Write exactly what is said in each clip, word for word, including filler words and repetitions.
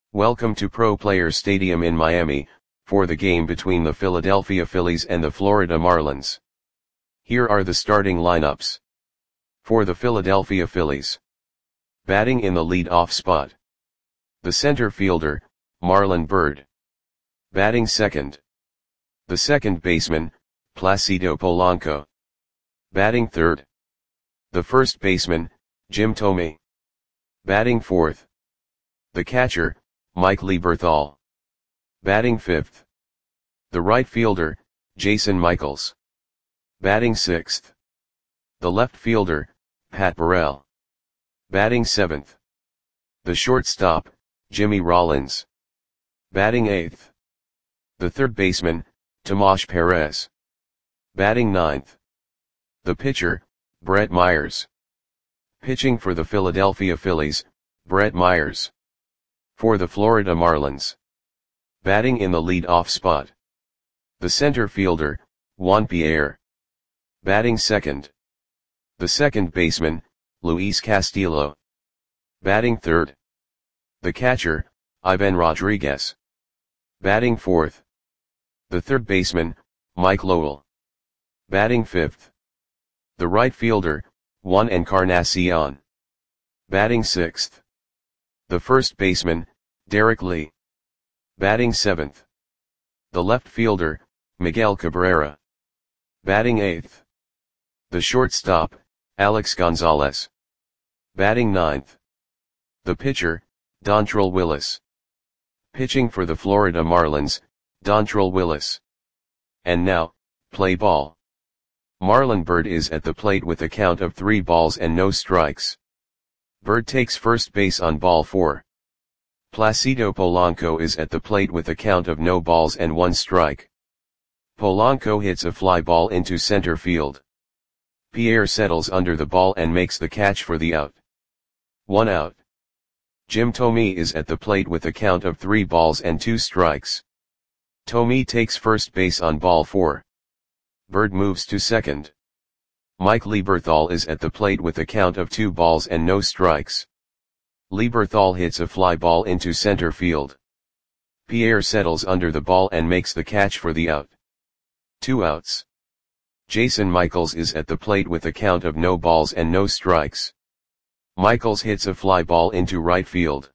Welcome to Pro Players Stadium in Miami, for the game between the Philadelphia Phillies and the Florida Marlins. Here are the starting lineups. For the Philadelphia Phillies. Batting in the lead-off spot. The center fielder, Marlon Byrd. Batting second. The second baseman, Placido Polanco. Batting third. The first baseman, Jim Thome. Batting fourth. The catcher, Mike Lieberthal. Batting fifth. The right fielder, Jason Michaels. Batting sixth. The left fielder, Pat Burrell. Batting seventh. The shortstop, Jimmy Rollins. Batting eighth. The third baseman, Tomas Perez. Batting ninth. The pitcher, Brett Myers. Pitching for the Philadelphia Phillies, Brett Myers. For the Florida Marlins. Batting in the lead-off spot. The center fielder, Juan Pierre. Batting second. The second baseman, Luis Castillo. Batting third. The catcher, Ivan Rodriguez. Batting fourth. The third baseman, Mike Lowell. Batting fifth. The right fielder, Juan Encarnacion. Batting sixth. The first baseman, Derek Lee. Batting seventh. The left fielder, Miguel Cabrera. Batting eighth. The shortstop, Alex Gonzalez. Batting ninth. The pitcher, Dontrelle Willis. Pitching for the Florida Marlins, Dontrelle Willis. And now, play ball. Marlon Byrd is at the plate with a count of three balls and no strikes. Byrd takes first base on ball four. Placido Polanco is at the plate with a count of no balls and one strike. Polanco hits a fly ball into center field. Pierre settles under the ball and makes the catch for the out. One out. Jim Thome is at the plate with a count of three balls and two strikes. Thome takes first base on ball four. Byrd moves to second. Mike Lieberthal is at the plate with a count of two balls and no strikes. Lieberthal hits a fly ball into center field. Pierre settles under the ball and makes the catch for the out. Two outs. Jason Michaels is at the plate with a count of no balls and no strikes. Michaels hits a fly ball into right field.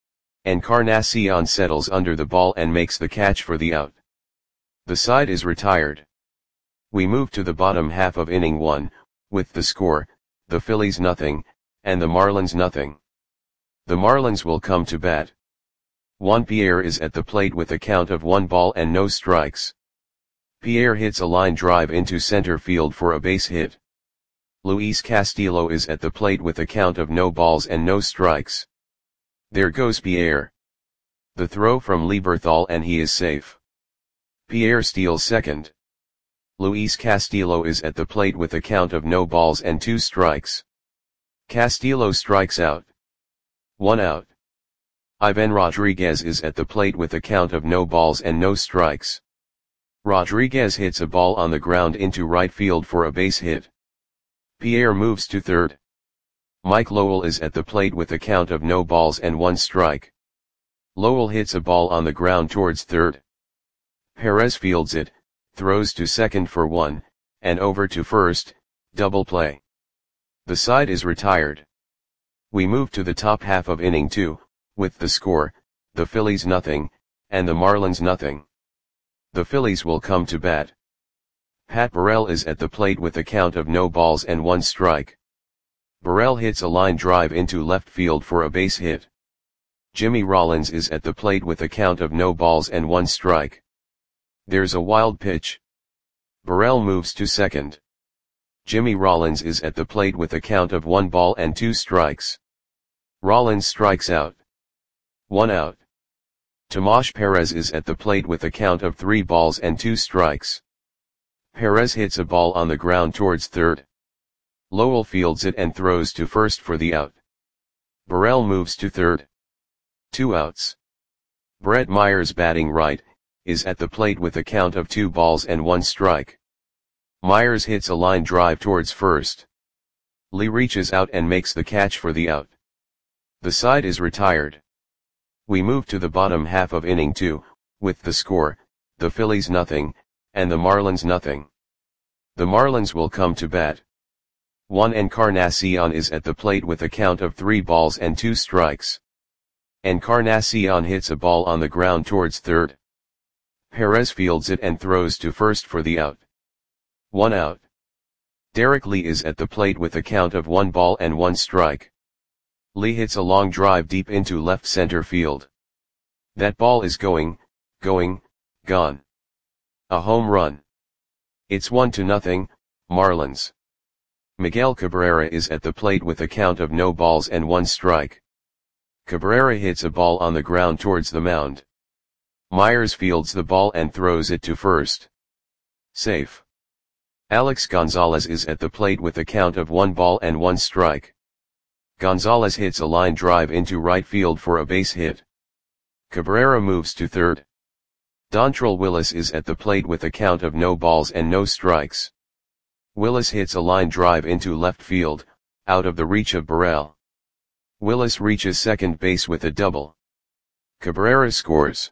Encarnacion settles under the ball and makes the catch for the out. The side is retired. We move to the bottom half of inning one, with the score, the Phillies nothing, and the Marlins nothing. The Marlins will come to bat. Juan Pierre is at the plate with a count of one ball and no strikes. Pierre hits a line drive into center field for a base hit. Luis Castillo is at the plate with a count of no balls and no strikes. There goes Pierre. The throw from Lieberthal and he is safe. Pierre steals second. Luis Castillo is at the plate with a count of no balls and two strikes. Castillo strikes out. One out. Ivan Rodriguez is at the plate with a count of no balls and no strikes. Rodriguez hits a ball on the ground into right field for a base hit. Pierre moves to third. Mike Lowell is at the plate with a count of no balls and one strike. Lowell hits a ball on the ground towards third. Perez fields it, throws to second for one, and over to first, double play. The side is retired. We move to the top half of inning two, with the score, the Phillies nothing, and the Marlins nothing. The Phillies will come to bat. Pat Burrell is at the plate with a count of no balls and one strike. Burrell hits a line drive into left field for a base hit. Jimmy Rollins is at the plate with a count of no balls and one strike. There's a wild pitch. Burrell moves to second. Jimmy Rollins is at the plate with a count of one ball and two strikes. Rollins strikes out. One out. Tomas Perez is at the plate with a count of three balls and two strikes. Perez hits a ball on the ground towards third. Lowell fields it and throws to first for the out. Burrell moves to third. Two outs. Brett Myers batting right, is at the plate with a count of two balls and one strike. Myers hits a line drive towards first. Lee reaches out and makes the catch for the out. The side is retired. We move to the bottom half of inning two, with the score, the Phillies nothing, and the Marlins nothing. The Marlins will come to bat. Juan Encarnacion is at the plate with a count of three balls and two strikes. Encarnacion hits a ball on the ground towards third. Perez fields it and throws to first for the out. One out. Derek Lee is at the plate with a count of one ball and one strike. Lee hits a long drive deep into left center field. That ball is going, going, gone. A home run. It's one to nothing, Marlins. Miguel Cabrera is at the plate with a count of no balls and one strike. Cabrera hits a ball on the ground towards the mound. Myers fields the ball and throws it to first. Safe. Alex Gonzalez is at the plate with a count of one ball and one strike. Gonzalez hits a line drive into right field for a base hit. Cabrera moves to third. Dontrelle Willis is at the plate with a count of no balls and no strikes. Willis hits a line drive into left field, out of the reach of Burrell. Willis reaches second base with a double. Cabrera scores.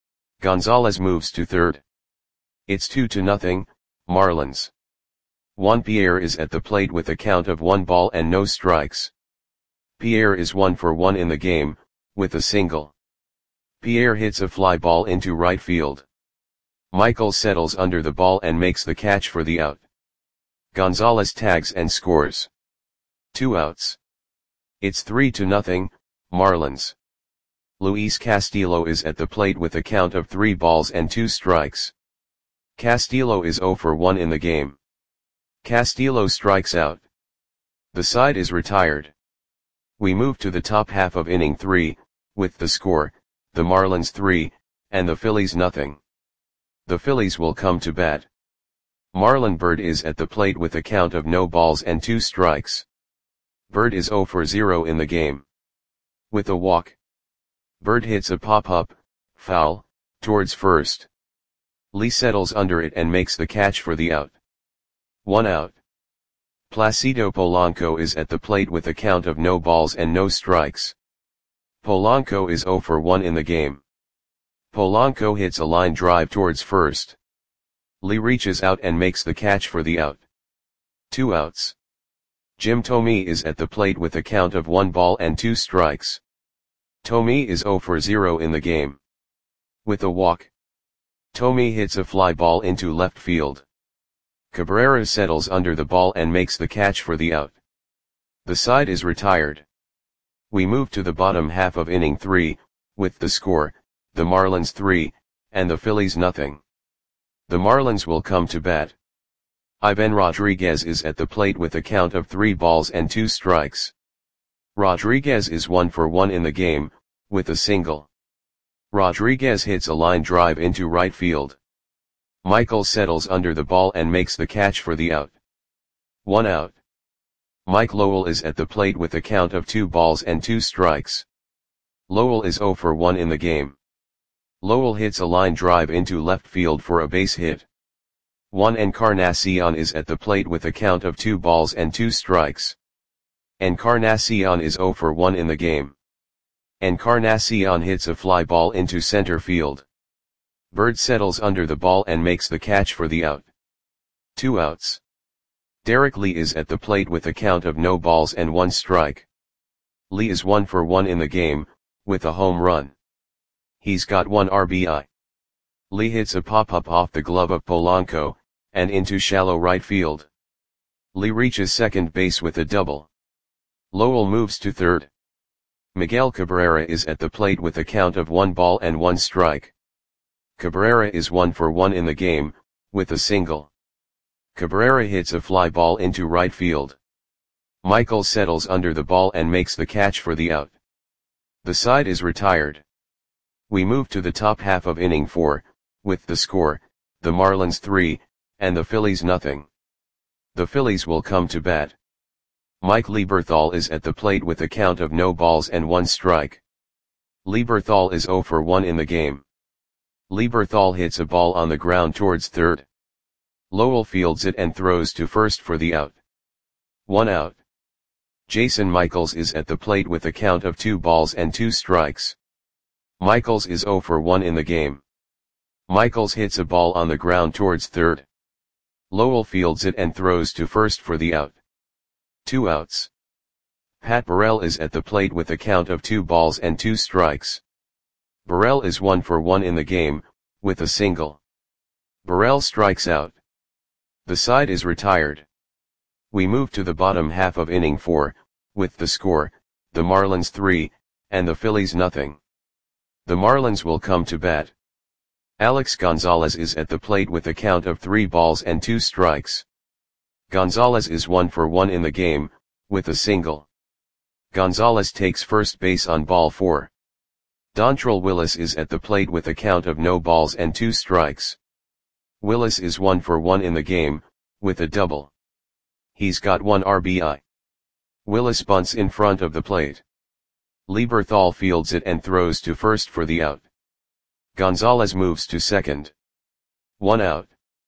Gonzalez moves to third. It's two to nothing, Marlins. Juan Pierre is at the plate with a count of one ball and no strikes. Pierre is one for one in the game, with a single. Pierre hits a fly ball into right field. Michael settles under the ball and makes the catch for the out. Gonzalez tags and scores. Two outs. It's three to nothing, Marlins. Luis Castillo is at the plate with a count of three balls and two strikes. Castillo is zero for one in the game. Castillo strikes out. The side is retired. We move to the top half of inning three, with the score, the Marlins three, and the Phillies nothing. The Phillies will come to bat. Marlon Byrd is at the plate with a count of no balls and two strikes. Byrd is zero for zero in the game. With a walk. Byrd hits a pop-up, foul, towards first. Lee settles under it and makes the catch for the out. One out. Placido Polanco is at the plate with a count of no balls and no strikes. Polanco is zero for one in the game. Polanco hits a line drive towards first. Lee reaches out and makes the catch for the out. Two outs. Jim Thome is at the plate with a count of one ball and two strikes. Thome is zero for zero in the game. With a walk. Thome hits a fly ball into left field. Cabrera settles under the ball and makes the catch for the out. The side is retired. We move to the bottom half of inning three, with the score, the Marlins three, and the Phillies nothing. The Marlins will come to bat. Ivan Rodriguez is at the plate with a count of three balls and two strikes. Rodriguez is one for one in the game, with a single. Rodriguez hits a line drive into right field. Michael settles under the ball and makes the catch for the out. One out. Mike Lowell is at the plate with a count of two balls and two strikes. Lowell is zero for one in the game. Lowell hits a line drive into left field for a base hit. Juan Encarnacion is at the plate with a count of two balls and two strikes. Encarnacion is zero for one in the game. Encarnacion hits a fly ball into center field. Byrd settles under the ball and makes the catch for the out. Two outs. Derek Lee is at the plate with a count of no balls and one strike. Lee is one for one in the game, with a home run. He's got one R B I. Lee hits a pop-up off the glove of Polanco, and into shallow right field. Lee reaches second base with a double. Lowell moves to third. Miguel Cabrera is at the plate with a count of one ball and one strike. Cabrera is one for one in the game, with a single. Cabrera hits a fly ball into right field. Michael settles under the ball and makes the catch for the out. The side is retired. We move to the top half of inning four, with the score, the Marlins three, and the Phillies nothing. The Phillies will come to bat. Mike Lieberthal is at the plate with a count of no balls and one strike. Lieberthal is zero for one in the game. Lieberthal hits a ball on the ground towards third. Lowell fields it and throws to first for the out. One out. Jason Michaels is at the plate with a count of two balls and two strikes. Michaels is zero for one in the game. Michaels hits a ball on the ground towards third. Lowell fields it and throws to first for the out. Two outs. Pat Burrell is at the plate with a count of two balls and two strikes. Burrell is one for one in the game, with a single. Burrell strikes out. The side is retired. We move to the bottom half of inning four, with the score, the Marlins three, and the Phillies nothing. The Marlins will come to bat. Alex Gonzalez is at the plate with a count of three balls and two strikes. Gonzalez is one for one in the game, with a single. Gonzalez takes first base on ball four. Dontrelle Willis is at the plate with a count of no balls and two strikes. Willis is one for one in the game, with a double. He's got one R B I. Willis bunts in front of the plate. Lieberthal fields it and throws to first for the out. Gonzalez moves to second. One out.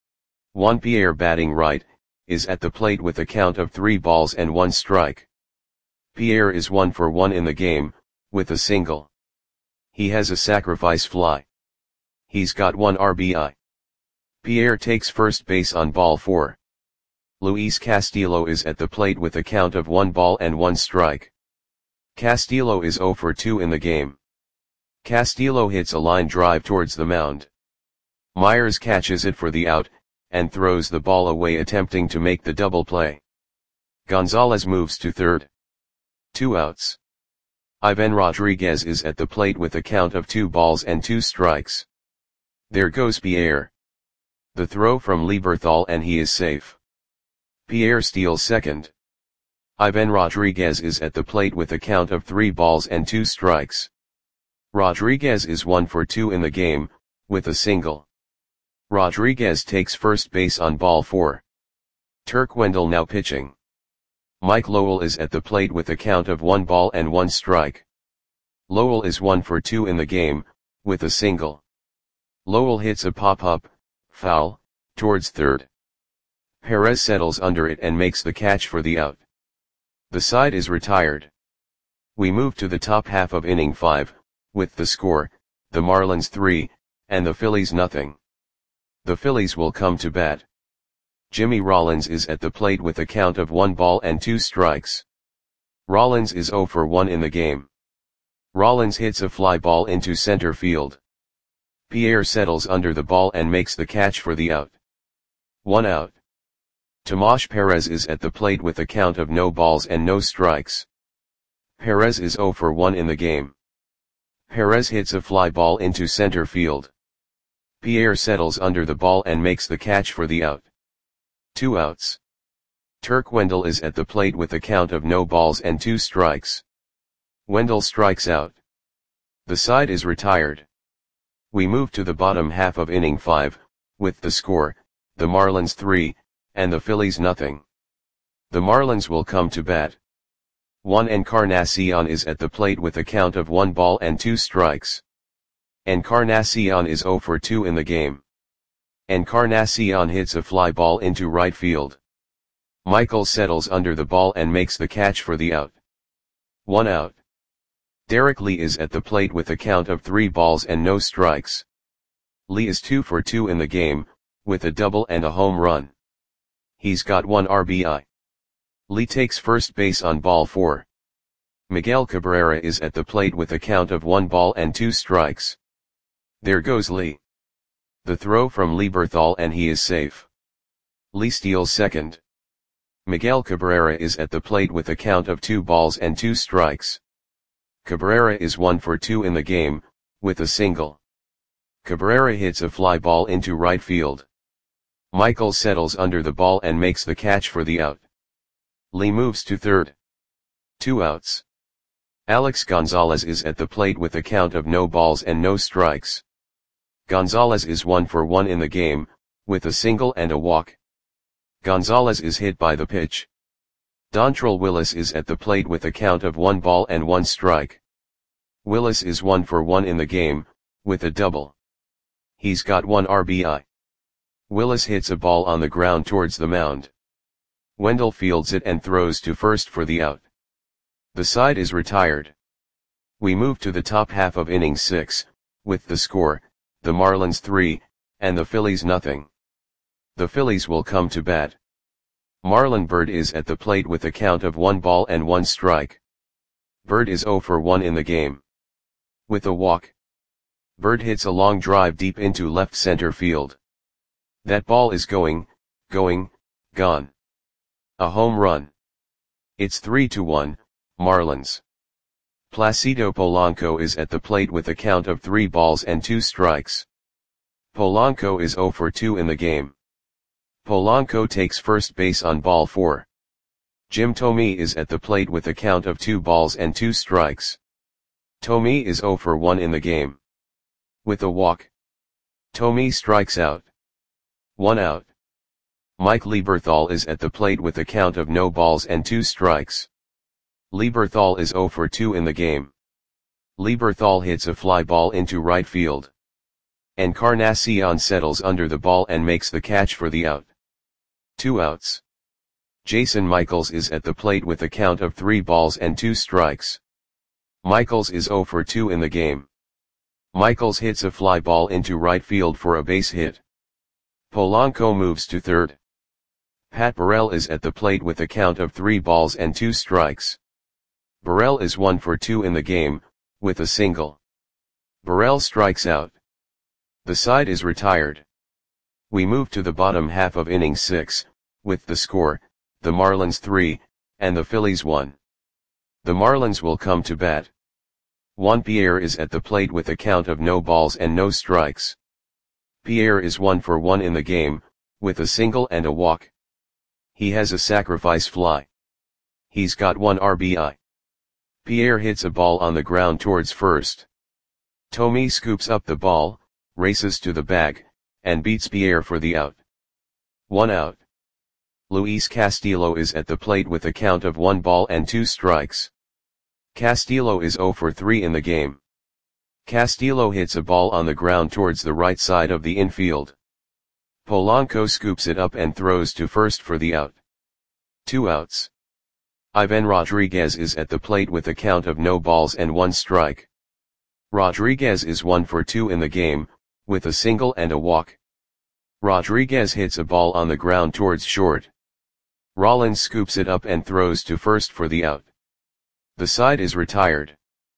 Juan Pierre, batting right, is at the plate with a count of three balls and one strike. Pierre is one for one in the game, with a single. He has a sacrifice fly. He's got one R B I. Pierre takes first base on ball four. Luis Castillo is at the plate with a count of one ball and one strike. Castillo is zero for two in the game. Castillo hits a line drive towards the mound. Myers catches it for the out, and throws the ball away, attempting to make the double play. Gonzalez moves to third. Two outs. Ivan Rodriguez is at the plate with a count of two balls and two strikes. There goes Pierre. The throw from Lieberthal and he is safe. Pierre steals second. Ivan Rodriguez is at the plate with a count of three balls and two strikes. Rodriguez is one for two in the game, with a single. Rodriguez takes first base on ball four. Turk Wendell now pitching. Mike Lowell is at the plate with a count of one ball and one strike. Lowell is one for two in the game, with a single. Lowell hits a pop-up, foul, towards third. Perez settles under it and makes the catch for the out. The side is retired. We move to the top half of inning five, with the score, the Marlins three, and the Phillies nothing. The Phillies will come to bat. Jimmy Rollins is at the plate with a count of one ball and two strikes. Rollins is zero for one in the game. Rollins hits a fly ball into center field. Pierre settles under the ball and makes the catch for the out. One out. Tomas Perez is at the plate with a count of no balls and no strikes. Perez is zero for one in the game. Perez hits a fly ball into center field. Pierre settles under the ball and makes the catch for the out. Two outs. Turk Wendell is at the plate with a count of no balls and two strikes. Wendell strikes out. The side is retired. We move to the bottom half of inning five, with the score, the Marlins three, and the Phillies nothing. The Marlins will come to bat. Juan Encarnacion is at the plate with a count of one ball and two strikes. Encarnacion is zero for two in the game. Encarnacion hits a fly ball into right field. Michael settles under the ball and makes the catch for the out. One out. Derek Lee is at the plate with a count of three balls and no strikes. Lee is two for two in the game, with a double and a home run. He's got one R B I. Lee takes first base on ball four. Miguel Cabrera is at the plate with a count of one ball and two strikes. There goes Lee. The throw from Lieberthal and he is safe. Lee steals second. Miguel Cabrera is at the plate with a count of two balls and two strikes. Cabrera is one for two in the game, with a single. Cabrera hits a fly ball into right field. Michael settles under the ball and makes the catch for the out. Lee moves to third. Two outs. Alex Gonzalez is at the plate with a count of no balls and no strikes. Gonzalez is one for one in the game, with a single and a walk. Gonzalez is hit by the pitch. Dontrelle Willis is at the plate with a count of one ball and one strike. Willis is one for one in the game, with a double. He's got one R B I. Willis hits a ball on the ground towards the mound. Wendell fields it and throws to first for the out. The side is retired. We move to the top half of inning six, with the score, the Marlins three, and the Phillies nothing. The Phillies will come to bat. Marlon Byrd is at the plate with a count of one ball and one strike. Byrd is oh for one in the game. With a walk, Byrd hits a long drive deep into left center field. That ball is going, going, gone. A home run. It's three to one, Marlins. Placido Polanco is at the plate with a count of three balls and two strikes. Polanco is oh for two in the game. Polanco takes first base on ball four. Jim Thome is at the plate with a count of two balls and two strikes. Thome is oh for one in the game. With a walk, Thome strikes out. One out. Mike Lieberthal is at the plate with a count of no balls and two strikes. Lieberthal is oh for two in the game. Lieberthal hits a fly ball into right field. Encarnacion settles under the ball and makes the catch for the out. Two outs. Jason Michaels is at the plate with a count of three balls and two strikes. Michaels is oh for two in the game. Michaels hits a fly ball into right field for a base hit. Polanco moves to third. Pat Burrell is at the plate with a count of three balls and two strikes. Burrell is one for two in the game, with a single. Burrell strikes out. The side is retired. We move to the bottom half of inning six, with the score, the Marlins three, and the Phillies one. The Marlins will come to bat. Juan Pierre is at the plate with a count of no balls and no strikes. Pierre is one for one in the game, with a single and a walk. He has a sacrifice fly. He's got one R B I. Pierre hits a ball on the ground towards first. Thome scoops up the ball, races to the bag, and beats Pierre for the out. One out. Luis Castillo is at the plate with a count of one ball and two strikes. Castillo is oh for three in the game. Castillo hits a ball on the ground towards the right side of the infield. Polanco scoops it up and throws to first for the out. Two outs. Ivan Rodriguez is at the plate with a count of no balls and one strike. Rodriguez is one for two in the game, with a single and a walk. Rodriguez hits a ball on the ground towards short. Rollins scoops it up and throws to first for the out. The side is retired.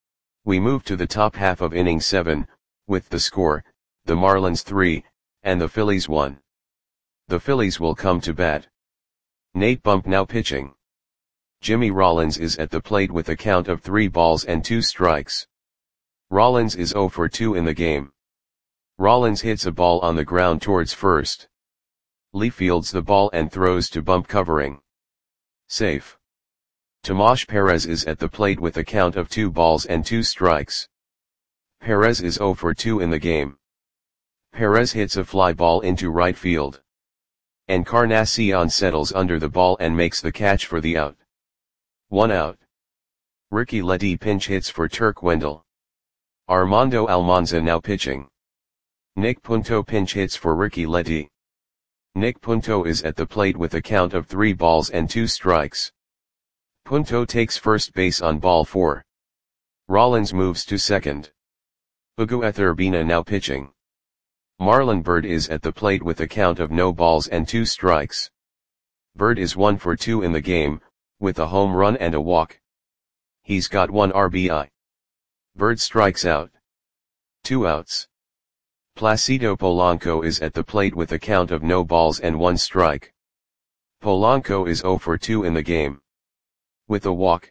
We move to the top half of inning seven, with the score, the Marlins three, and the Phillies one. The Phillies will come to bat. Nate Bump now pitching. Jimmy Rollins is at the plate with a count of three balls and two strikes. Rollins is oh for two in the game. Rollins hits a ball on the ground towards first. Lee fields the ball and throws to Bump covering. Safe. Tomas Perez is at the plate with a count of two balls and two strikes. Perez is oh for two in the game. Perez hits a fly ball into right field. Encarnacion settles under the ball and makes the catch for the out. One out. Ricky Leddy pinch hits for Turk Wendell. Armando Almanza now pitching. Nick Punto pinch hits for Ricky Leddy. Nick Punto is at the plate with a count of three balls and two strikes. Punto takes first base on ball four. Rollins moves to second. Ugueth Urbina now pitching. Marlon Byrd is at the plate with a count of no balls and two strikes. Byrd is one for two in the game, with a home run and a walk. He's got one R B I. Byrd strikes out. Two outs. Placido Polanco is at the plate with a count of no balls and one strike. Polanco is oh for two in the game. With a walk,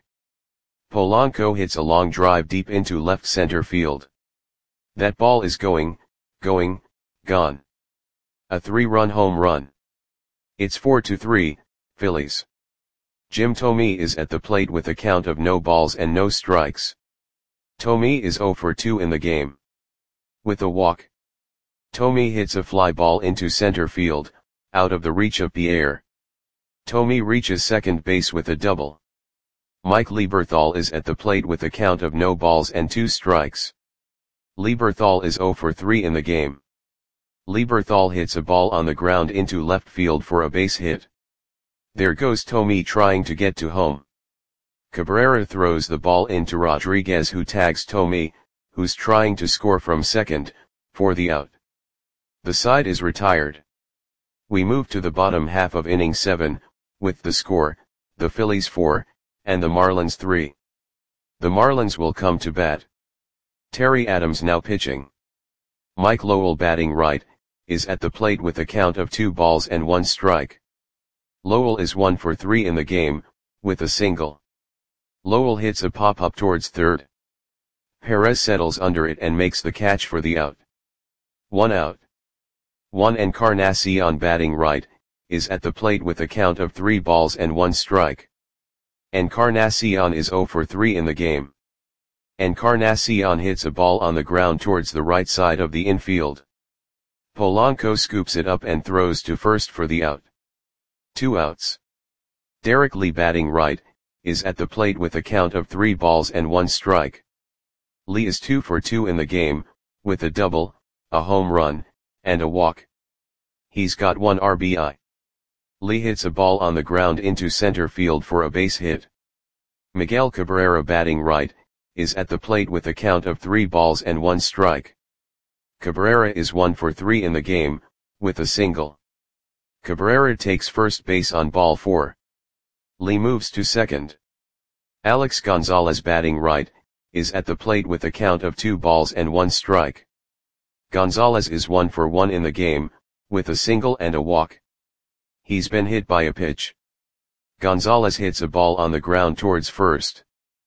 Polanco hits a long drive deep into left center field. That ball is going, going, gone. A three-run home run. It's four to three, Phillies. Jim Thome is at the plate with a count of no balls and no strikes. Thome is oh for two in the game. With a walk, Thome hits a fly ball into center field, out of the reach of Pierre. Thome reaches second base with a double. Mike Lieberthal is at the plate with a count of no balls and two strikes. Lieberthal is oh for three in the game. Lieberthal hits a ball on the ground into left field for a base hit. There goes Thome trying to get to home. Cabrera throws the ball into Rodriguez, who tags Thome, who's trying to score from second, for the out. The side is retired. We move to the bottom half of inning seven, with the score, the Phillies four, and the Marlins three. The Marlins will come to bat. Terry Adams now pitching. Mike Lowell, batting right, is at the plate with a count of two balls and one strike. Lowell is one for three in the game, with a single. Lowell hits a pop-up towards third. Perez settles under it and makes the catch for the out. One out. Juan Encarnacion, batting right, is at the plate with a count of three balls and one strike. Encarnacion is zero for three in the game. Encarnacion hits a ball on the ground towards the right side of the infield. Polanco scoops it up and throws to first for the out. Two outs. Derek Lee, batting right, is at the plate with a count of three balls and one strike. Lee is two for two in the game, with a double, a home run, and a walk. He's got one R B I. Lee hits a ball on the ground into center field for a base hit. Miguel Cabrera, batting right, is at the plate with a count of three balls and one strike. Cabrera is one for three in the game, with a single. Cabrera takes first base on ball four. Lee moves to second. Alex Gonzalez, batting right, is at the plate with a count of two balls and one strike. Gonzalez is one for one in the game, with a single and a walk. He's been hit by a pitch. Gonzalez hits a ball on the ground towards first.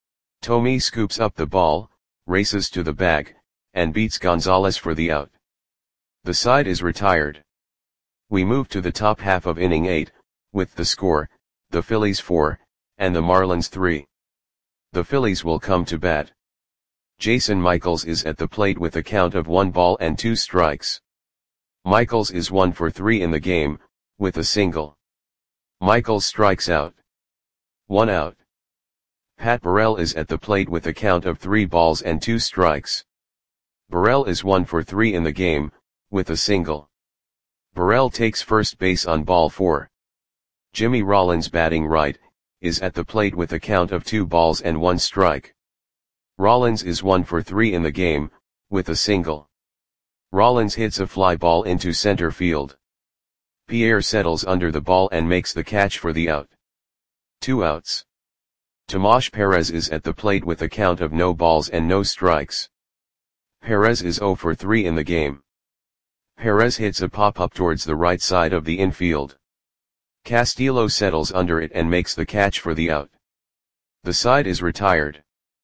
Thome scoops up the ball, races to the bag, and beats Gonzalez for the out. The side is retired. We move to the top half of inning eight, with the score, the Phillies four, and the Marlins three. The Phillies will come to bat. Jason Michaels is at the plate with a count of one ball and two strikes. Michaels is one for three in the game, with a single. Michaels strikes out. One out. Pat Burrell is at the plate with a count of three balls and two strikes. Burrell is one for three in the game, with a single. Burrell takes first base on ball four. Jimmy Rollins, batting right, is at the plate with a count of two balls and one strike. Rollins is one for three in the game, with a single. Rollins hits a fly ball into center field. Pierre settles under the ball and makes the catch for the out. Two outs. Tomas Perez is at the plate with a count of no balls and no strikes. Perez is zero for three in the game. Perez hits a pop-up towards the right side of the infield. Castillo settles under it and makes the catch for the out. The side is retired.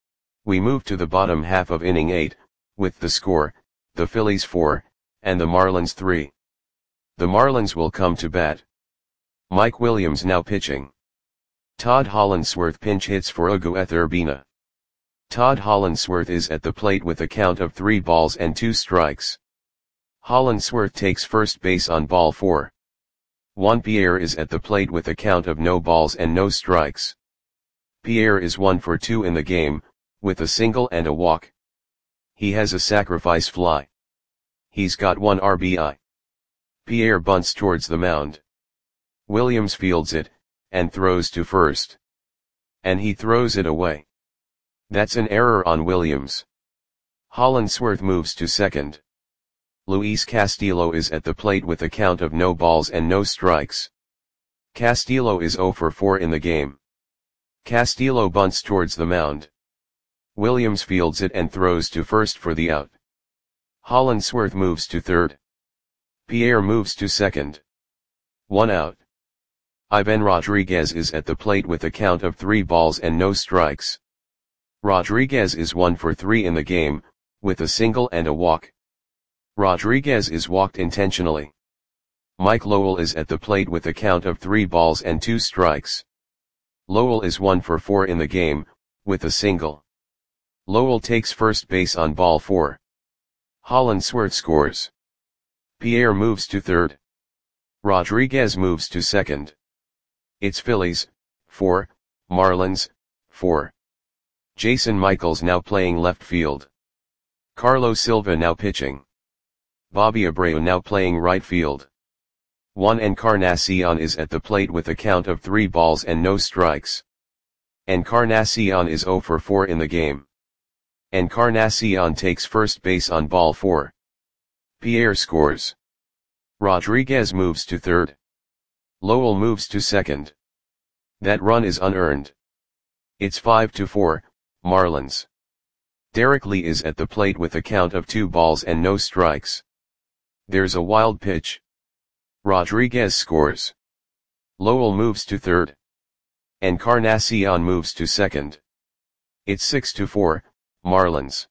We move to the bottom half of inning eight, with the score, the Phillies four, and the Marlins three. The Marlins will come to bat. Mike Williams now pitching. Todd Hollandsworth pinch hits for Ugueth Urbina. Todd Hollandsworth is at the plate with a count of three balls and two strikes. Hollandsworth takes first base on ball four. Juan Pierre is at the plate with a count of no balls and no strikes. Pierre is one for two in the game, with a single and a walk. He has a sacrifice fly. He's got one R B I. Pierre bunts towards the mound. Williams fields it, and throws to first. And he throws it away. That's an error on Williams. Hollandsworth moves to second. Luis Castillo is at the plate with a count of no balls and no strikes. Castillo is zero for four in the game. Castillo bunts towards the mound. Williams fields it and throws to first for the out. Hollandsworth moves to third. Pierre moves to second. One out. Ivan Rodriguez is at the plate with a count of three balls and no strikes. Rodriguez is one for three in the game, with a single and a walk. Rodriguez is walked intentionally. Mike Lowell is at the plate with a count of three balls and two strikes. Lowell is one for four in the game, with a single. Lowell takes first base on ball four. Hollandsworth scores. Pierre moves to third. Rodriguez moves to second. It's Phillies, four, Marlins, four. Jason Michaels now playing left field. Carlos Silva now pitching. Bobby Abreu now playing right field. Juan Encarnacion is at the plate with a count of three balls and no strikes. Encarnacion is zero for four in the game. Encarnacion takes first base on ball four. Pierre scores. Rodriguez moves to third. Lowell moves to second. That run is unearned. It's five to four, Marlins. Derek Lee is at the plate with a count of two balls and no strikes. There's a wild pitch. Rodriguez scores. Lowell moves to third. Encarnacion moves to second. It's six to four, Marlins.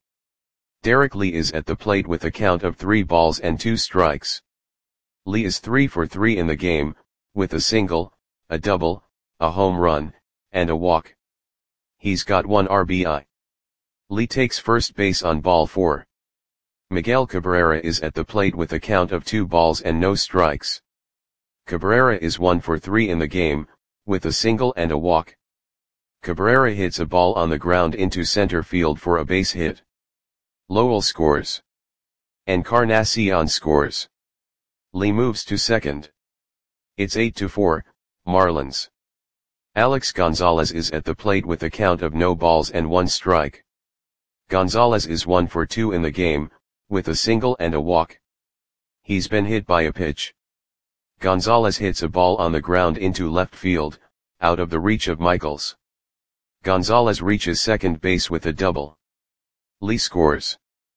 Derek Lee is at the plate with a count of three balls and two strikes. Lee is three for three in the game, with a single, a double, a home run, and a walk. He's got one R B I. Lee takes first base on ball four. Miguel Cabrera is at the plate with a count of two balls and no strikes. Cabrera is one for three in the game, with a single and a walk. Cabrera hits a ball on the ground into center field for a base hit. Lowell scores. Encarnacion scores. Lee moves to second. It's eight to four, Marlins. Alex Gonzalez is at the plate with a count of no balls and one strike. Gonzalez is one for two in the game, with a single and a walk. He's been hit by a pitch. Gonzalez hits a ball on the ground into left field, out of the reach of Michaels. Gonzalez reaches second base with a double. Lee scores.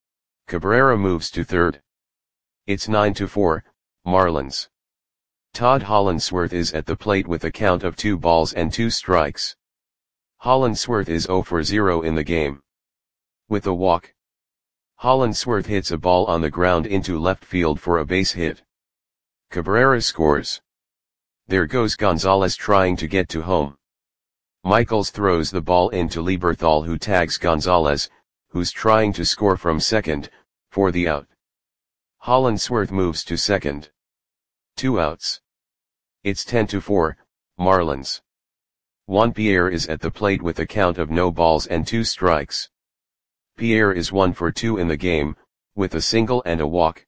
Cabrera moves to third. It's nine to four, Marlins. Todd Hollandsworth is at the plate with a count of two balls and two strikes. Hollandsworth is zero for zero in the game. With a walk. Hollandsworth hits a ball on the ground into left field for a base hit. Cabrera scores. There goes Gonzalez trying to get to home. Michaels throws the ball into Lieberthal, who tags Gonzalez, who's trying to score from second, for the out. Hollandsworth moves to second. Two outs. It's ten to four, Marlins. Juan Pierre is at the plate with a count of no balls and two strikes. Pierre is one for two in the game, with a single and a walk.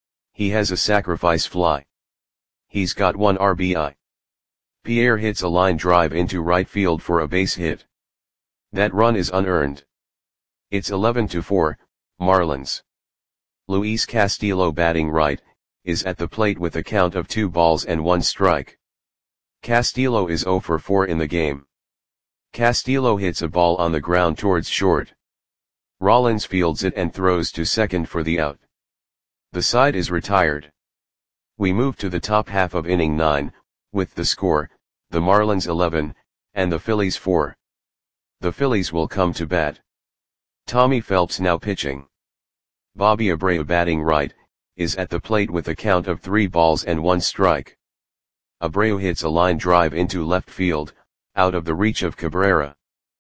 He has a sacrifice fly. He's got one R B I. Pierre hits a line drive into right field for a base hit. That run is unearned. It's eleven to four, Marlins. Luis Castillo, batting right, is at the plate with a count of two balls and one strike. Castillo is zero for four in the game. Castillo hits a ball on the ground towards short. Rollins fields it and throws to second for the out. The side is retired. We move to the top half of inning nine, with the score, the Marlins eleven, and the Phillies four. The Phillies will come to bat. Tommy Phelps now pitching. Bobby Abreu, batting right, is at the plate with a count of three balls and one strike. Abreu hits a line drive into left field, out of the reach of Cabrera.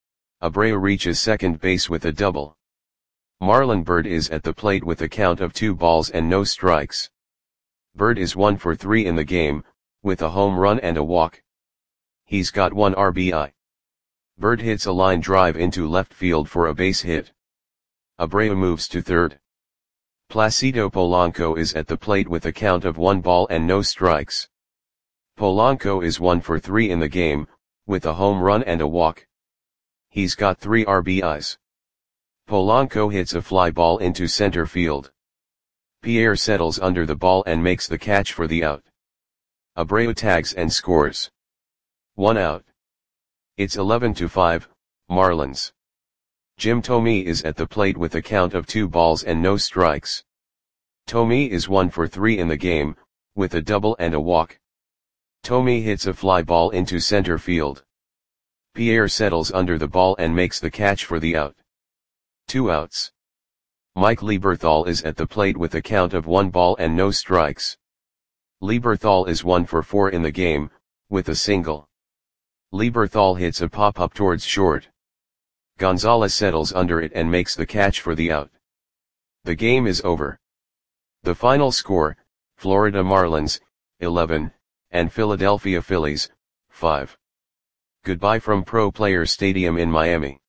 Abreu reaches second base with a double. Marlon Byrd is at the plate with a count of two balls and no strikes. Byrd is one for three in the game, with a home run and a walk. He's got one R B I. Byrd hits a line drive into left field for a base hit. Abreu moves to third. Placido Polanco is at the plate with a count of one ball and no strikes. Polanco is one for three in the game, with a home run and a walk. He's got three R B Is. Polanco hits a fly ball into center field. Pierre settles under the ball and makes the catch for the out. Abreu tags and scores. One out. It's eleven to five, Marlins. Jim Thome is at the plate with a count of two balls and no strikes. Thome is one for three in the game, with a double and a walk. Thome hits a fly ball into center field. Pierre settles under the ball and makes the catch for the out. Two outs. Mike Lieberthal is at the plate with a count of one ball and no strikes. Lieberthal is one for four in the game, with a single. Lieberthal hits a pop-up towards short. Gonzalez settles under it and makes the catch for the out. The game is over. The final score, Florida Marlins, eleven, and Philadelphia Phillies, five. Goodbye from Pro Players Stadium in Miami.